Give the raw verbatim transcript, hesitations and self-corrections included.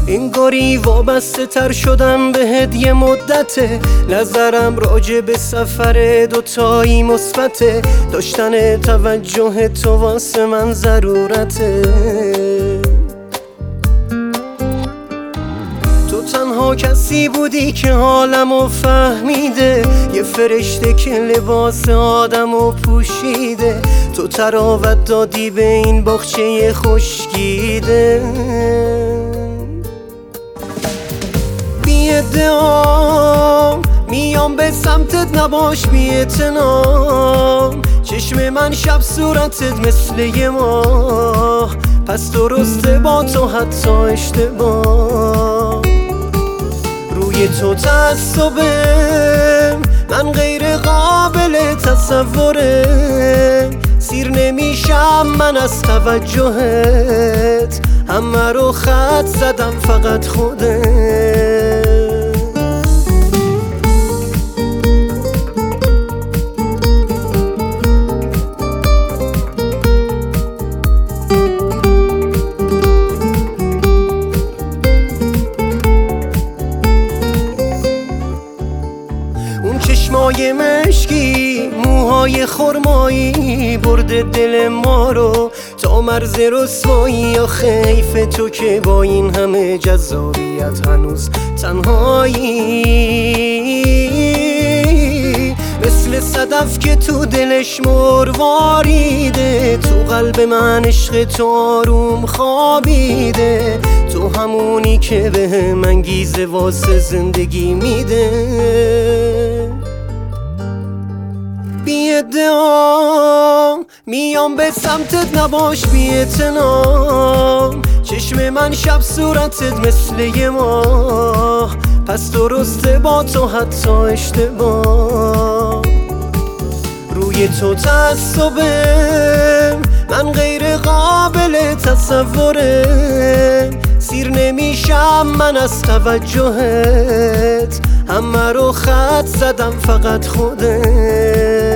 انگاری وابسته تر شدم بهت یه مدته. نظرم راجع به سفر دوتایی مثبته. داشتن توجه تو واسه من ضرورته. تو تنها کسی بودی که حالمو فهمیده، یه فرشته که لباس آدمو پوشیده. تو تراوت دادی به این باغچه خشکیده. بی ادعام میام به سمتت، نباش بی اعتنام. چشم من شب صورتت مثل یه ماه، پس درسته با تو حتی اشتباه. روی تو تعصبم من غیر قابل تصوره. سیر نمیشم من از توجهت، همه رو خط زدم فقط خودت. چشمای مشکی، موهای خرمایی، برده دل ما رو تا مرز رسوایی. آخه حیف تو که با این همه جذابیت هنوز تنهایی. مثل صدف که تو دلش مرواریده، تو قلب من عشق تو آروم خوابیده. تو همونی که به من انگیزه واسه زندگی میده. بی ادعام میام به سمتت، نباش بی اعتنام. چشم من شب صورتت مثل یه ماه، پس درسته با تو حتی اشتباه. روی تو تعصبم من غیر قابل تصوره. سیر نمیشم من از توجهت، همه رو خط زدم فقط خودت.